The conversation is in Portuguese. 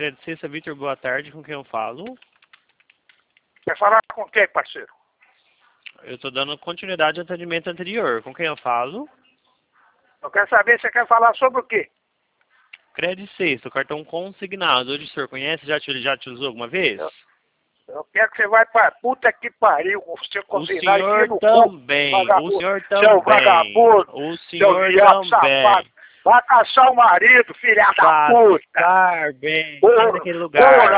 Crédito Sexta, Vitor, boa tarde. Com quem eu falo? Quer falar com quem, parceiro? Eu estou dando continuidade ao atendimento anterior. Com quem eu falo? Eu quero saber se você quer falar sobre o quê? Crédito Sexta, cartão consignado. Hoje o senhor conhece? Já te usou alguma vez? Eu quero que você vá pra puta que pariu com você O consignar senhor no também. cu, O senhor seu também. vagabundo, O seu senhor viado também. safado. Vai caçar o marido, filha da puta. Passar bem. Ô, Sai daquele lugar.